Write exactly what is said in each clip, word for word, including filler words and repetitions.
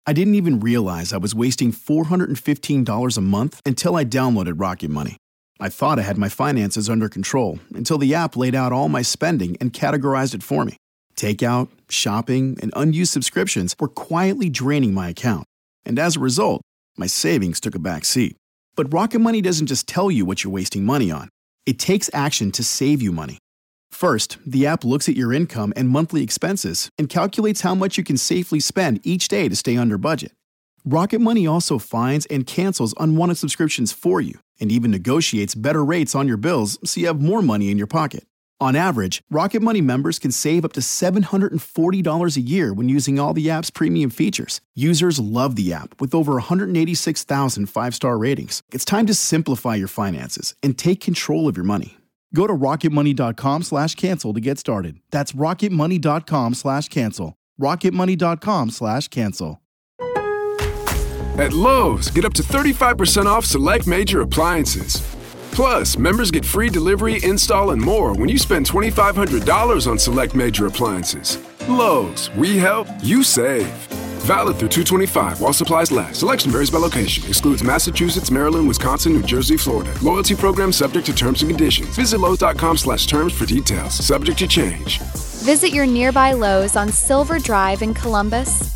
I didn't even realize I was wasting four hundred fifteen dollars a month until I downloaded Rocket Money. I thought I had my finances under control until the app laid out all my spending and categorized it for me. Takeout, shopping, and unused subscriptions were quietly draining my account. And as a result, my savings took a back seat. But Rocket Money doesn't just tell you what you're wasting money on. It takes action to save you money. First, the app looks at your income and monthly expenses and calculates how much you can safely spend each day to stay under budget. Rocket Money also finds and cancels unwanted subscriptions for you and even negotiates better rates on your bills so you have more money in your pocket. On average, Rocket Money members can save up to seven hundred forty dollars a year when using all the app's premium features. Users love the app with over one hundred eighty-six thousand five-star ratings. It's time to simplify your finances and take control of your money. Go to rocketmoney.com slash cancel to get started. That's rocketmoney.com slash cancel. rocketmoney.com slash cancel. At Lowe's, get up to thirty-five percent off select major appliances. Plus, members get free delivery, install, and more when you spend twenty-five hundred dollars on select major appliances. Lowe's, we help, you save. Valid through two twenty-five while supplies last. Selection varies by location. Excludes Massachusetts, Maryland, Wisconsin, New Jersey, Florida. Loyalty program subject to terms and conditions. Visit Lowe's.com slash terms for details. Subject to change. Visit your nearby Lowe's on Silver Drive in Columbus.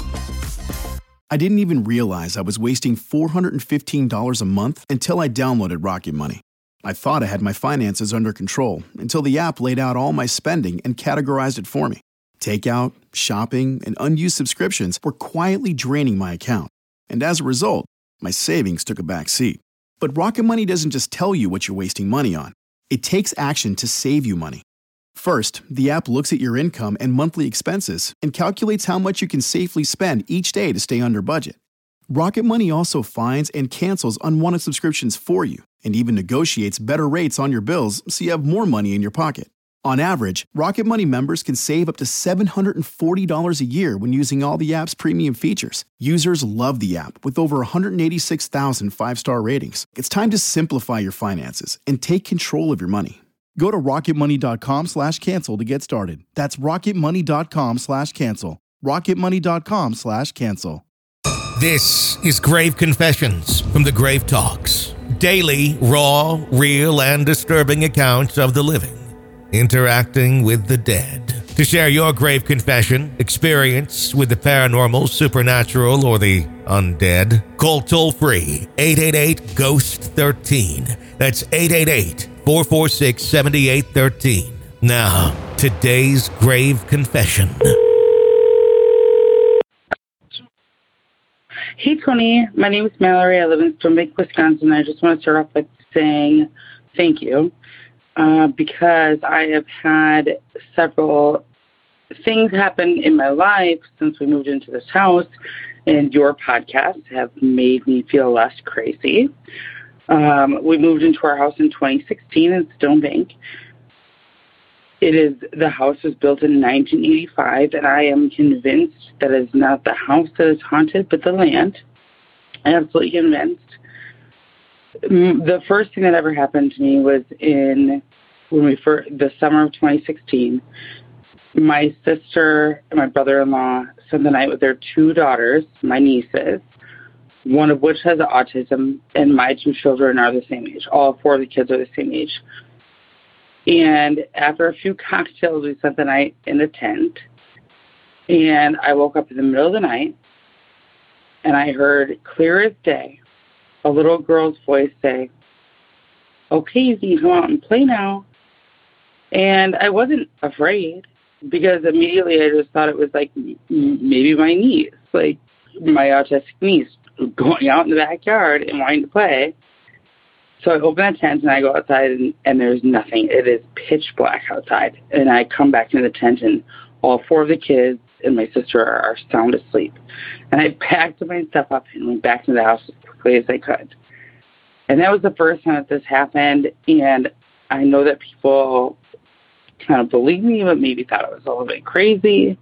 I didn't even realize I was wasting four hundred fifteen dollars a month until I downloaded Rocket Money. I thought I had my finances under control until the app laid out all my spending and categorized it for me. Takeout, shopping, and unused subscriptions were quietly draining my account. And as a result, my savings took a back seat. But Rocket Money doesn't just tell you what you're wasting money on. It takes action to save you money. First, the app looks at your income and monthly expenses and calculates how much you can safely spend each day to stay under budget. Rocket Money also finds and cancels unwanted subscriptions for you and even negotiates better rates on your bills so you have more money in your pocket. On average, Rocket Money members can save up to seven hundred forty dollars a year when using all the app's premium features. Users love the app with over one hundred eighty-six thousand five-star ratings. It's time to simplify your finances and take control of your money. Go to rocketmoney.com slash cancel to get started. That's rocketmoney.com slash cancel. rocketmoney.com slash cancel. This is Grave Confessions from the Grave Talks. Daily, raw, real, and disturbing accounts of the living interacting with the dead. To share your grave confession, experience with the paranormal, supernatural, or the undead, call toll-free eight eight eight, ghost one three. That's eight eight eight, four four six, seven eight one three. Now, today's grave confession. Hey, Tony. My name is Mallory. I live in Stone Lake, Wisconsin. I just want to start off by saying thank you uh, because I have had several things happen in my life since we moved into this house, and your podcasts have made me feel less crazy. Um, we moved into our house in twenty sixteen in Stone Bank. It is, the house was built in nineteen eighty-five, and I am convinced that it's not the house that is haunted, but the land. I'm absolutely convinced. The first thing that ever happened to me was in when we first, the summer of twenty sixteen. My sister and my brother-in-law spent the night with their two daughters, my nieces, one of which has autism, and my two children are the same age. All four of the kids are the same age. And after a few cocktails, we spent the night in a tent. And I woke up in the middle of the night, and I heard clear as day a little girl's voice say, "Okay, you can come out and play now." And I wasn't afraid because immediately I just thought it was like maybe my niece, like my autistic niece, going out in the backyard and wanting to play. So I open the tent and I go outside and, and there's nothing. It is pitch black outside. And I come back into the tent and all four of the kids and my sister are, are sound asleep. And I packed my stuff up and went back to the house as quickly as I could. And that was the first time that this happened. And I know that people kind of believed me, but maybe thought it was a little bit crazy.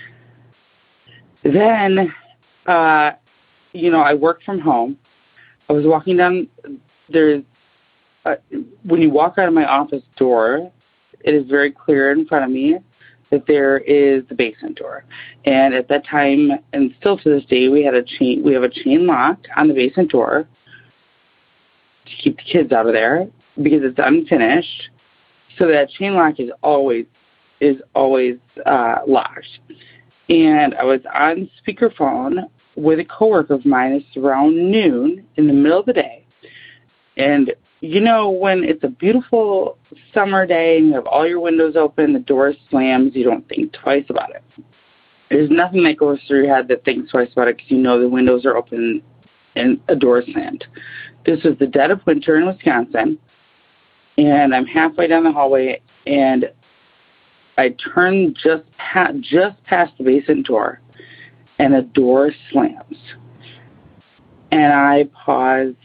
Then, uh, you know, I worked from home. I was walking down, there's, Uh, when you walk out of my office door, it is very clear in front of me. that there is the basement door. And at that time, and still to this day, we had a chain. We have a chain lock on the basement door to keep the kids out of there because it's unfinished. So that chain lock is always is always uh, locked. And I was on speakerphone with a coworker of mine. It's around noon in the middle of the day. And you know, when it's a beautiful summer day and you have all your windows open, the door slams, you don't think twice about it. There's nothing that goes through your head that thinks twice about it because you know the windows are open and a door slammed. This was the dead of winter in Wisconsin, and I'm halfway down the hallway, and I turn just pa- just past the basement door, and the door slams. And I paused.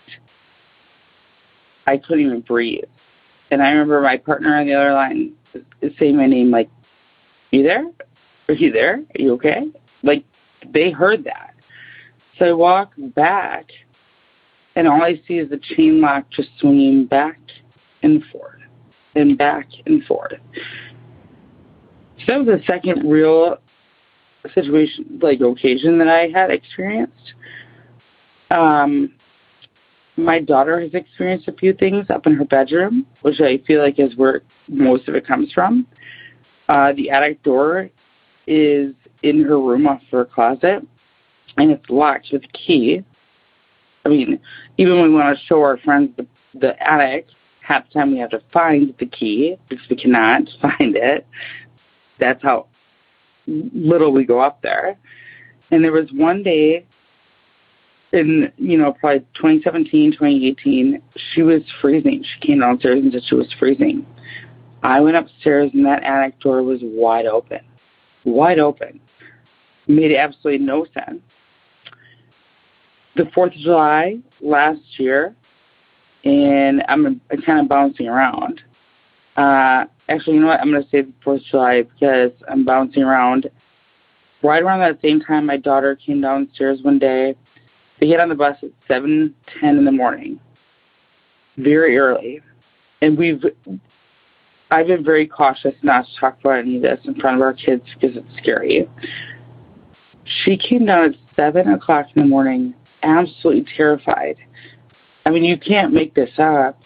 I couldn't even breathe. And I remember my partner on the other line saying my name, like, you there? Are you there? Are you okay? Like, they heard that. So I walk back, and all I see is the chain lock just swinging back and forth and back and forth. So that was the second real situation, like, occasion that I had experienced. Um... My daughter has experienced a few things up in her bedroom, which I feel like is where most of it comes from. Uh, the attic door is in her room off her closet, and it's locked with a key. I mean, even when we want to show our friends the, the attic, half the time we have to find the key because we cannot find it. That's how little we go up there. And there was one day in, you know, probably twenty seventeen, twenty eighteen, she was freezing. She came downstairs and said she was freezing. I went upstairs, and that attic door was wide open. Wide open. Made absolutely no sense. The fourth of July last year, and I'm, I'm kind of bouncing around. Uh, actually, you know what? I'm going to say the fourth of July because I'm bouncing around. Right around that same time, my daughter came downstairs one day. They get on the bus at seven ten in the morning, very early. And we've, I've been very cautious not to talk about any of this in front of our kids because it's scary. She came down at seven o'clock in the morning, absolutely terrified. I mean, you can't make this up.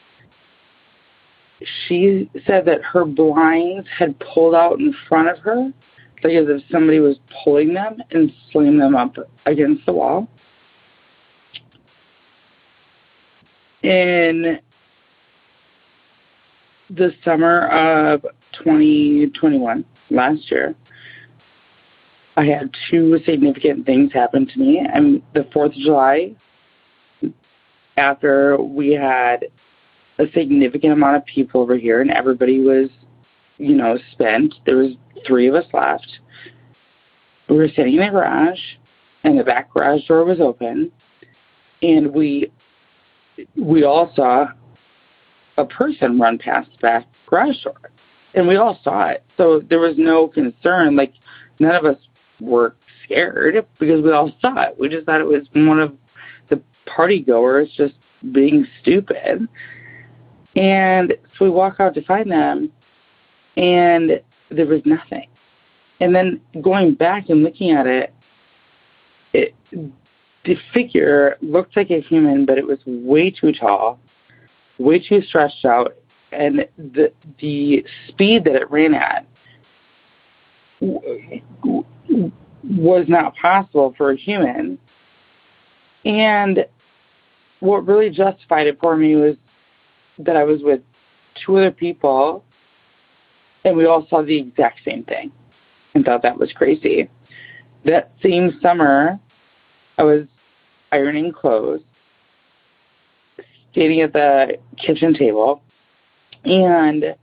She said that her blinds had pulled out in front of her, like as if somebody was pulling them and slammed them up against the wall. In the summer of twenty twenty-one, last year, I had two significant things happen to me. And the fourth of July, after we had a significant amount of people over here and everybody was, you know, spent, there was three of us left. We were sitting in the garage, and the back garage door was open, and we we all saw a person run past the back garage door. And we all saw it. So there was no concern. Like, none of us were scared because we all saw it. We just thought it was one of the party goers just being stupid. And so we walk out to find them, and there was nothing. And then going back and looking at it, it the figure looked like a human, but it was way too tall, way too stretched out, and the the speed that it ran at was not possible for a human. And what really justified it for me was that I was with two other people, and we all saw the exact same thing and thought that was crazy. That same summer, I was ironing clothes, standing at the kitchen table, and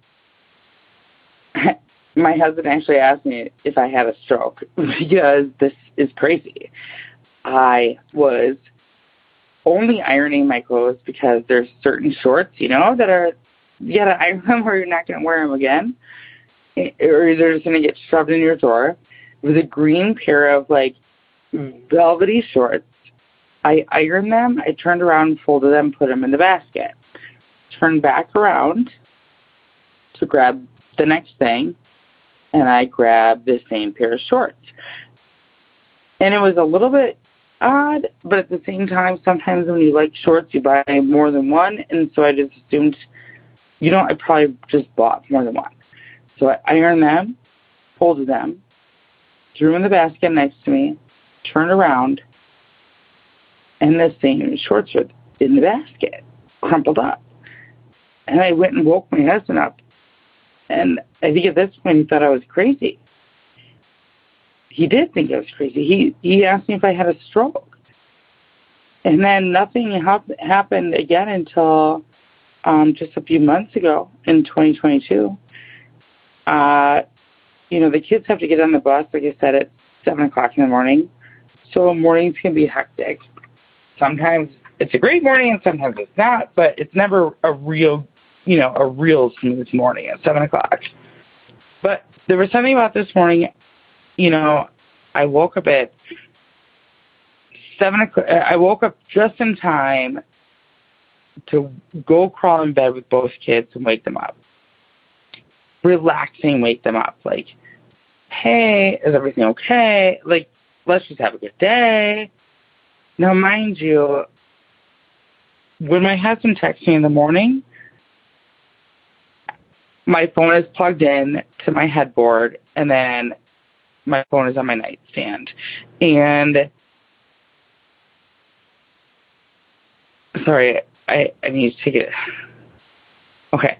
my husband actually asked me if I had a stroke because this is crazy. I was only ironing my clothes because there's certain shorts, you know, that are, you gotta iron them or you're not going to wear them again, or they're just going to get shoved in your drawer. It was a green pair of, like, velvety shorts. I ironed them, I turned around, folded them, put them in the basket. Turned back around to grab the next thing, and I grabbed the same pair of shorts. And it was a little bit odd, but at the same time, sometimes when you like shorts, you buy more than one. And so I just assumed, you know, I probably just bought more than one. So I ironed them, folded them, threw them in the basket next to me, turned around, and the same shorts were in the basket, crumpled up. And I went and woke my husband up. And I think at this point he thought I was crazy. He did think I was crazy. He he asked me if I had a stroke. And then nothing hap- happened again until um, just a few months ago in twenty twenty-two. Uh, you know, the kids have to get on the bus, like I said, at seven o'clock in the morning. So mornings can be hectic. Sometimes it's a great morning and sometimes it's not, but it's never a real, you know, a real smooth morning at seven o'clock. But there was something about this morning, you know, I woke up at seven o'clock. I woke up just in time to go crawl in bed with both kids and wake them up. Relaxing, wake them up. Like, hey, is everything okay? Like, let's just have a good day. Now, mind you, when my husband texts me in the morning, my phone is plugged in to my headboard, and then my phone is on my nightstand. And, sorry, I, I need to take it. Okay.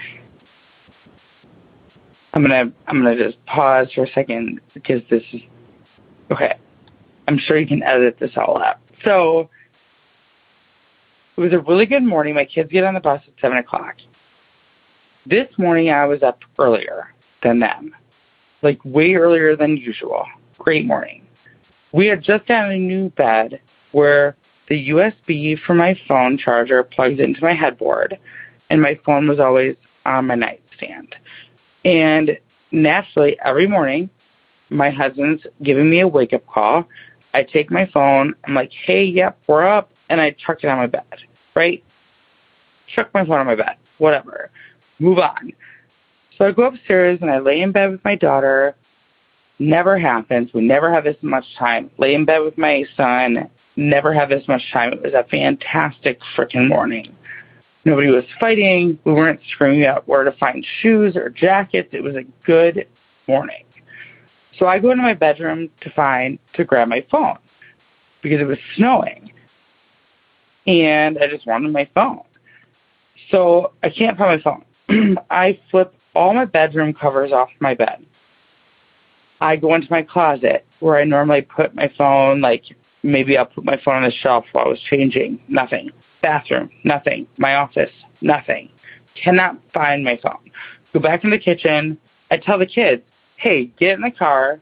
I'm gonna I'm gonna just pause for a second because this is okay. I'm sure you can edit this all out. So it was a really good morning. My kids get on the bus at seven o'clock. This morning I was up earlier than them, like way earlier than usual. Great morning. We had just gotten a new bed where the U S B for my phone charger plugs into my headboard, and my phone was always on my nightstand. And naturally, every morning, my husband's giving me a wake-up call. I take my phone. I'm like, hey, yep, we're up. And I chuck it on my bed, right? Chuck my phone on my bed, whatever. Move on. So I go upstairs, and I lay in bed with my daughter. Never happens. We never have this much time. Lay in bed with my son. Never have this much time. It was a fantastic freaking morning. Nobody was fighting. We weren't screaming out where to find shoes or jackets. It was a good morning. So I go into my bedroom to find, to grab my phone because it was snowing. And I just wanted my phone. So I can't find my phone. I flip all my bedroom covers off my bed. I go into my closet where I normally put my phone, like maybe I'll put my phone on the shelf while I was changing. Nothing. Bathroom, nothing. My office, nothing. Cannot find my phone. Go back in the kitchen. I tell the kids, hey, get in the car.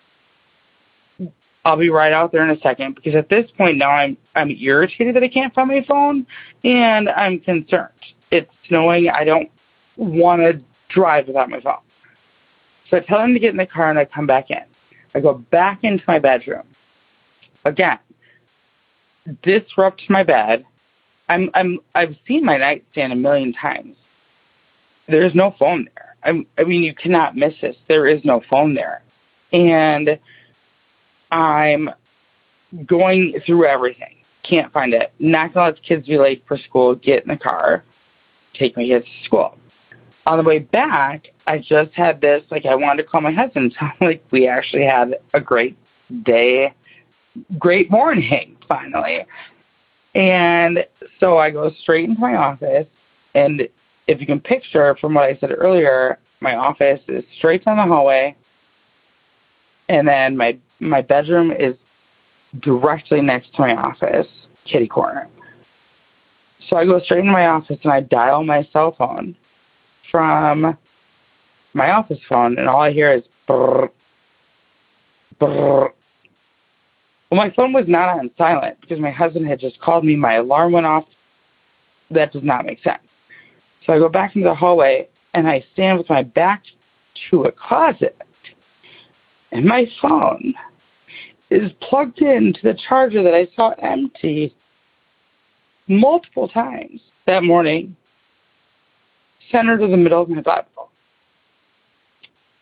I'll be right out there in a second, because at this point now I'm I'm irritated that I can't find my phone, and I'm concerned. It's snowing. I don't want to drive without my phone. So I tell them to get in the car, and I come back in. I go back into my bedroom. Again, disrupt my bed. I'm, I'm, I've seen my nightstand a million times. There's no phone there. I'm, I mean, you cannot miss this. There is no phone there. And I'm going through everything. Can't find it. Not going to let the kids be late for school. Get in the car. Take my kids to school. On the way back, I just had this, like, I wanted to call my husband. So, like, we actually had a great day, great morning, finally. And so I go straight into my office, and if you can picture from what I said earlier, my office is straight down the hallway, and then my my bedroom is directly next to my office, kitty corner. So I go straight into my office, and I dial my cell phone from my office phone, and all I hear is brrr, brrr. Well, my phone was not on silent because my husband had just called me. My alarm went off. That does not make sense. So I go back into the hallway, and I stand with my back to a closet, and my phone is plugged into the charger that I saw empty multiple times that morning, centered in the middle of my Bible.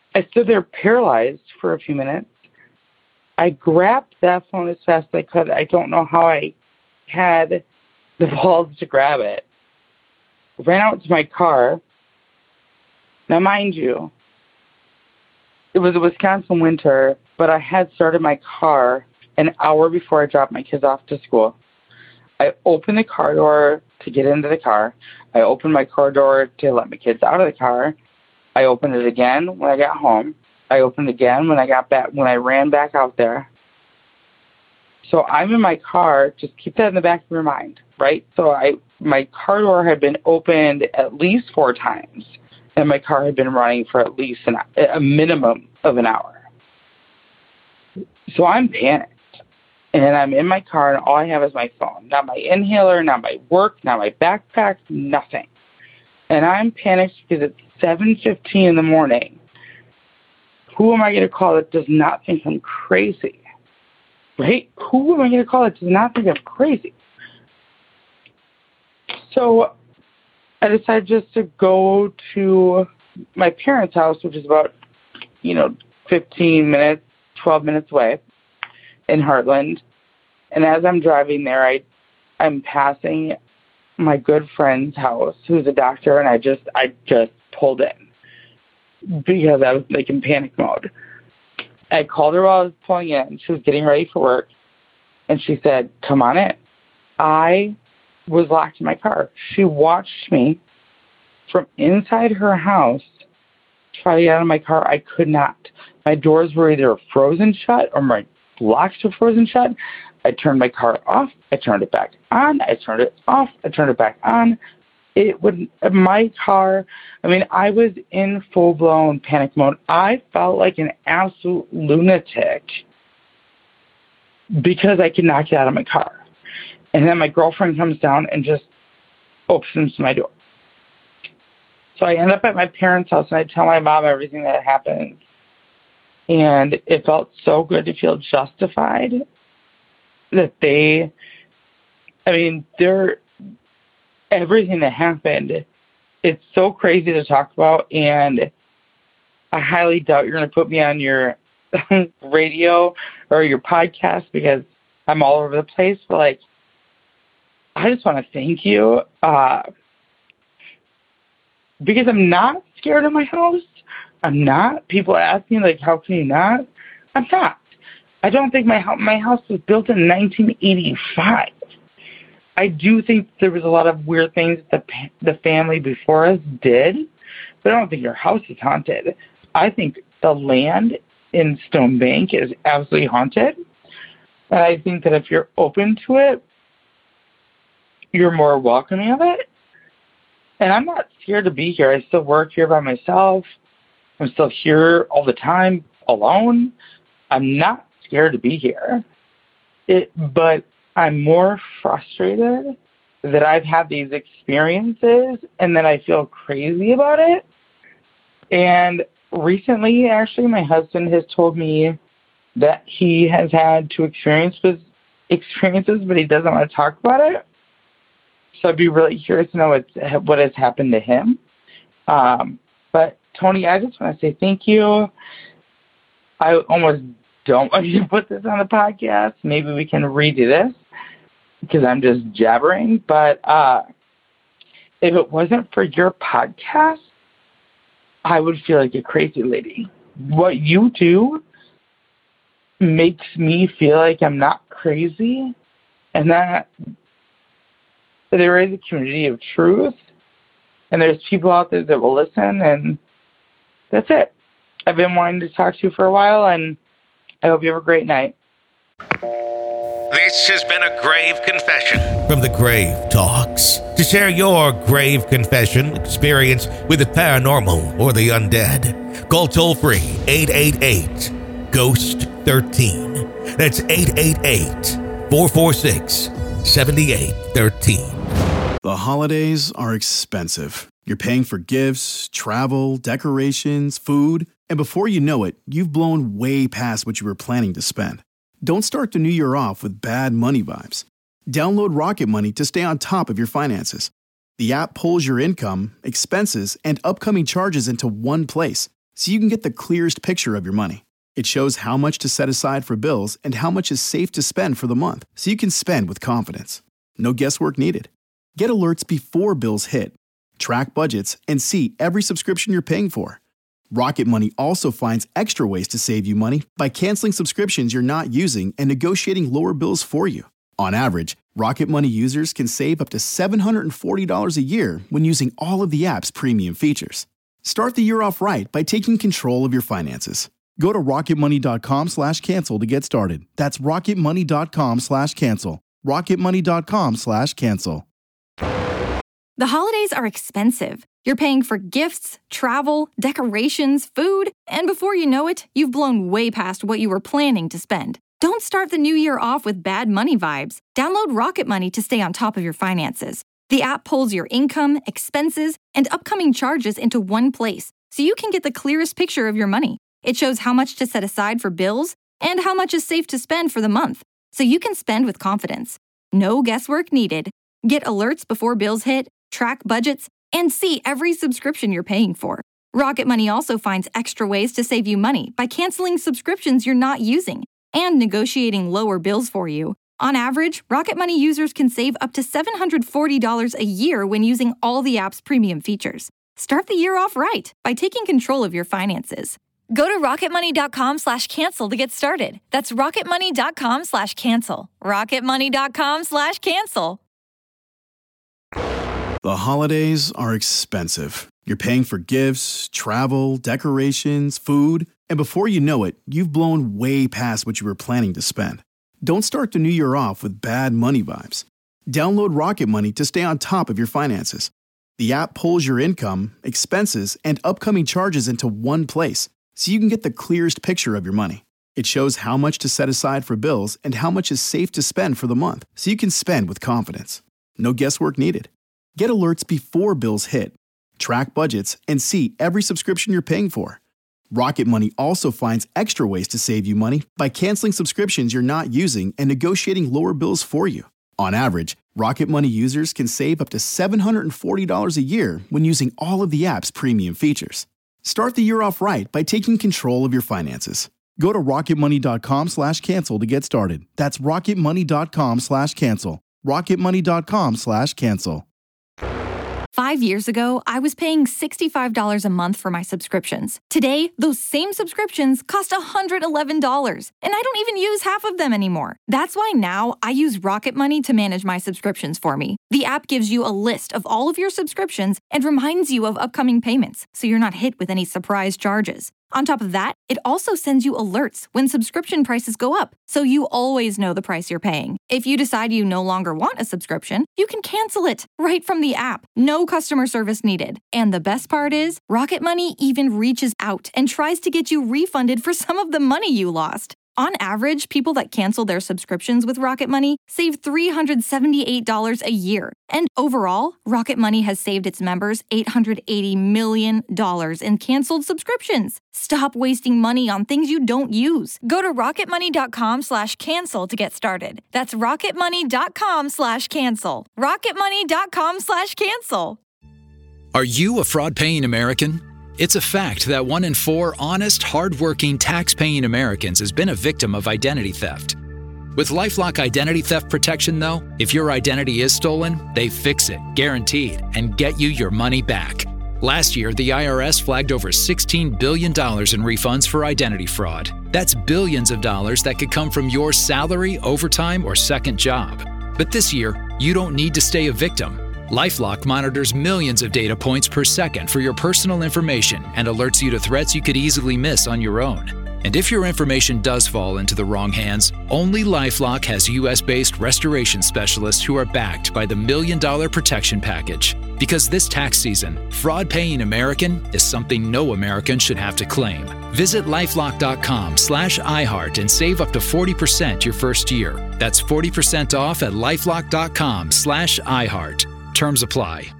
I stood there paralyzed for a few minutes. I grabbed that phone as fast as I could. I don't know how I had the balls to grab it. Ran out to my car. Now, mind you, it was a Wisconsin winter, but I had started my car an hour before I dropped my kids off to school. I opened the car door to get into the car. I opened my car door to let my kids out of the car. I opened it again when I got home. I opened it again when I got back, when I ran back out there. So I'm in my car. Just keep that in the back of your mind, right? So I, my car door had been opened at least four times, and my car had been running for at least an, a minimum of an hour. So I'm panicked, and I'm in my car, and all I have is my phone. Not my inhaler, not my work, not my backpack, nothing. And I'm panicked because it's seven fifteen in the morning. Who am I going to call that does not think I'm crazy? Right? Who am I going to call that does not think I'm crazy? So I decided just to go to my parents' house, which is about, you know, fifteen minutes, twelve minutes away in Heartland. And as I'm driving there, I, I'm passing my good friend's house, who's a doctor, and I just, I just pulled in because I was like in panic mode. I called her while I was pulling in. She was getting ready for work, and she said, "Come on in." I was locked in my car. She watched me from inside her house try to get out of my car. I could not. My doors were either frozen shut or my locks were frozen shut. I turned my car off. I turned it back on. I turned it off. I turned it back on. It would, my car, I mean, I was in full-blown panic mode. I felt like an absolute lunatic because I could not get out of my car. And then my girlfriend comes down and just opens my door. So I end up at my parents' house, and I tell my mom everything that happened. And it felt so good to feel justified that they, I mean, they're, everything that happened, it's so crazy to talk about, and I highly doubt you're going to put me on your radio or your podcast because I'm all over the place. But, like, I just want to thank you uh, because I'm not scared of my house. I'm not. People ask me, like, how can you not? I'm not. I don't think my, my house was built in nineteen eighty-five. I do think there was a lot of weird things that the, the family before us did, but I don't think your house is haunted. I think the land in Stone Bank is absolutely haunted, and I think that if you're open to it, you're more welcoming of it. And I'm not scared to be here. I still work here by myself. I'm still here all the time alone. I'm not scared to be here. It, but I'm more frustrated that I've had these experiences and then I feel crazy about it. And recently, actually, my husband has told me that he has had two experiences, experiences, but he doesn't want to talk about it. So I'd be really curious to know what's, what has happened to him. Um, but, Tony, I just want to say thank you. I almost don't want you to put this on the podcast. Maybe we can redo this because I'm just jabbering. But uh, if it wasn't for your podcast, I would feel like a crazy lady. What you do makes me feel like I'm not crazy and that there is a community of truth and there's people out there that will listen, and that's it. I've been wanting to talk to you for a while, and I hope you have a great night. This has been a grave confession from the Grave Talks. To share your grave confession experience with the paranormal or the undead, call toll-free eight eight eight, ghost one three. That's eight eight eight, four four six, seven eight one three. The holidays are expensive. You're paying for gifts, travel, decorations, food, and before you know it, you've blown way past what you were planning to spend. Don't start the new year off with bad money vibes. Download Rocket Money to stay on top of your finances. The app pulls your income, expenses, and upcoming charges into one place, so you can get the clearest picture of your money. It shows how much to set aside for bills and how much is safe to spend for the month, so you can spend with confidence. No guesswork needed. Get alerts before bills hit, track budgets, and see every subscription you're paying for. Rocket Money also finds extra ways to save you money by canceling subscriptions you're not using and negotiating lower bills for you. On average, Rocket Money users can save up to seven hundred forty dollars a year when using all of the app's premium features. Start the year off right by taking control of your finances. Go to rocketmoney.com slash cancel to get started. That's rocketmoney.com slash cancel. rocketmoney.com slash cancel. The holidays are expensive. You're paying for gifts, travel, decorations, food, and before you know it, you've blown way past what you were planning to spend. Don't start the new year off with bad money vibes. Download Rocket Money to stay on top of your finances. The app pulls your income, expenses, and upcoming charges into one place, so you can get the clearest picture of your money. It shows how much to set aside for bills and how much is safe to spend for the month, so you can spend with confidence. No guesswork needed. Get alerts before bills hit, track budgets, and see every subscription you're paying for. Rocket Money also finds extra ways to save you money by canceling subscriptions you're not using and negotiating lower bills for you. On average, Rocket Money users can save up to seven hundred forty dollars a year when using all the app's premium features. Start the year off right by taking control of your finances. Go to rocketmoney.com slash cancel to get started. That's rocketmoney.com slash cancel. rocketmoney.com slash cancel. The holidays are expensive. You're paying for gifts, travel, decorations, food, and before you know it, you've blown way past what you were planning to spend. Don't start the new year off with bad money vibes. Download Rocket Money to stay on top of your finances. The app pulls your income, expenses, and upcoming charges into one place, so you can get the clearest picture of your money. It shows how much to set aside for bills and how much is safe to spend for the month, so you can spend with confidence. No guesswork needed. Get alerts before bills hit, track budgets, and see every subscription you're paying for. Rocket Money also finds extra ways to save you money by canceling subscriptions you're not using and negotiating lower bills for you. On average, Rocket Money users can save up to seven hundred forty dollars a year when using all of the app's premium features. Start the year off right by taking control of your finances. Go to rocketmoney.com slash cancel to get started. That's rocketmoney.com slash cancel. rocketmoney.com slash cancel. Five years ago, I was paying sixty-five dollars a month for my subscriptions. Today, those same subscriptions cost one hundred eleven dollars, and I don't even use half of them anymore. That's why now I use Rocket Money to manage my subscriptions for me. The app gives you a list of all of your subscriptions and reminds you of upcoming payments, so you're not hit with any surprise charges. On top of that, it also sends you alerts when subscription prices go up, so you always know the price you're paying. If you decide you no longer want a subscription, you can cancel it right from the app. No customer service needed. And the best part is, Rocket Money even reaches out and tries to get you refunded for some of the money you lost. On average, people that cancel their subscriptions with Rocket Money save three hundred seventy-eight dollars a year. And overall, Rocket Money has saved its members eight hundred eighty million dollars in canceled subscriptions. Stop wasting money on things you don't use. Go to rocketmoney.com slash cancel to get started. That's rocketmoney.com slash cancel. rocketmoney.com slash cancel. Are you a fraud-paying American? It's a fact that one in four honest, hard-working, tax-paying Americans has been a victim of identity theft. With LifeLock Identity Theft Protection, though, if your identity is stolen, they fix it, guaranteed, and get you your money back. Last year, the I R S flagged over sixteen billion dollars in refunds for identity fraud. That's billions of dollars that could come from your salary, overtime, or second job. But this year, you don't need to stay a victim. LifeLock monitors millions of data points per second for your personal information and alerts you to threats you could easily miss on your own. And if your information does fall into the wrong hands, only LifeLock has U S-based restoration specialists who are backed by the Million Dollar Protection Package. Because this tax season, fraud-paying American is something no American should have to claim. Visit lifelock.com slash iHeart and save up to forty percent your first year. That's forty percent off at lifelock.com slash iHeart. Terms apply.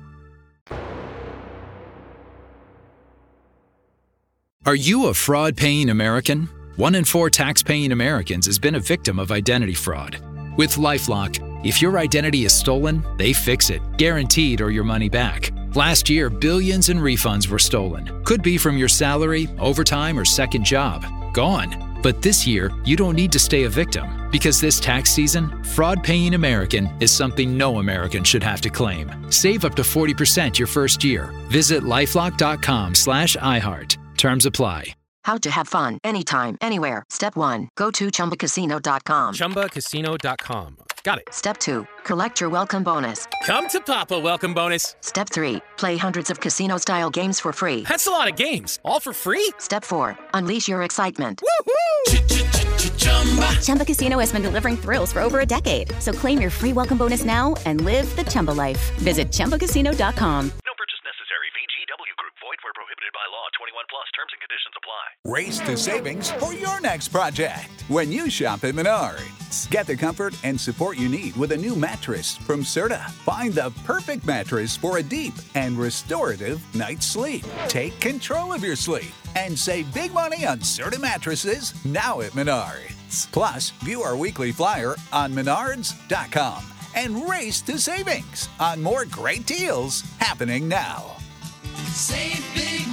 Are you a fraud-paying American? One in four tax-paying Americans has been a victim of identity fraud. With LifeLock, if your identity is stolen, they fix it, guaranteed, or your money back. Last year, billions in refunds were stolen. Could be from your salary, overtime, or second job. Gone. But this year, you don't need to stay a victim, because this tax season, fraud paying American is something no American should have to claim. Save up to forty percent your first year. Visit lifelock.com slash iHeart. Terms apply. How to have fun anytime, anywhere. Step one, go to chumba casino dot com. chumba casino dot com. Got it. Step two, collect your welcome bonus. Come to Papa welcome bonus. Step three, play hundreds of casino-style games for free. That's a lot of games. All for free? Step four, unleash your excitement. Woohoo! Chumba Casino has been delivering thrills for over a decade. So claim your free welcome bonus now and live the Chumba life. Visit chumba casino dot com. No purchase necessary. V G W Group. Void where prohibited by law. twenty-one plus. Terms and conditions apply. Race to savings for your next project when you shop at Menards. Get the comfort and support you need with a new mattress from Serta. Find the perfect mattress for a deep and restorative night's sleep. Take control of your sleep and save big money on Serta mattresses now at Menards. Plus, view our weekly flyer on menards dot com and race to savings on more great deals happening now. Save big